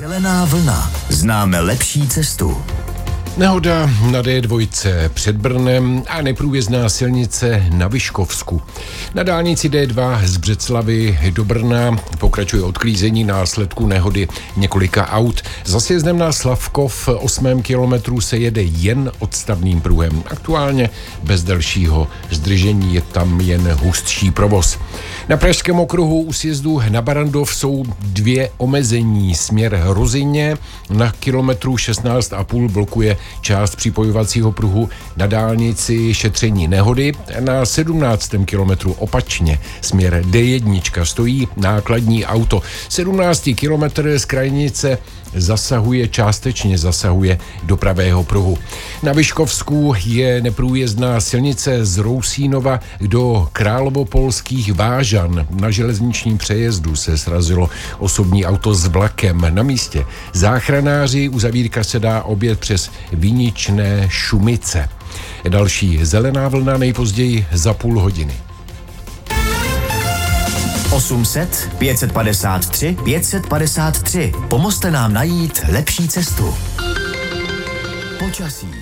Zelená vlna. Známe lepší cestu. Nehoda na D2 před Brnem a neprůjezdná silnice na Vyškovsku. Na dálnici D2 z Břeclavi do Brna pokračuje odklízení následků nehody několika aut. Za sjezdem na Slavkov 8. kilometru se jede jen odstavným pruhem. Aktuálně bez dalšího zdržení je tam jen hustší provoz. Na Pražském okruhu u sjezdu na Barrandov jsou 2 omezení. Směr Rozyně na kilometru 16,5 blokuje část připojovacího pruhu na dálnici šetření nehody. Na 17. kilometru opačně směr D1 stojí nákladní auto. 17. kilometr z krajnice částečně zasahuje do pravého pruhu. Na Vyškovsku je neprůjezdná silnice z Rousínova do Královopolských Vážan. Na železničním přejezdu se srazilo osobní auto s vlakem. Na místě záchranáři, uzavírka se dá objet přes Viničné Šumice. Další zelená vlna nejpozději za půl hodiny. 800 553 553. Pomozte nám najít lepší cestu. Počasí.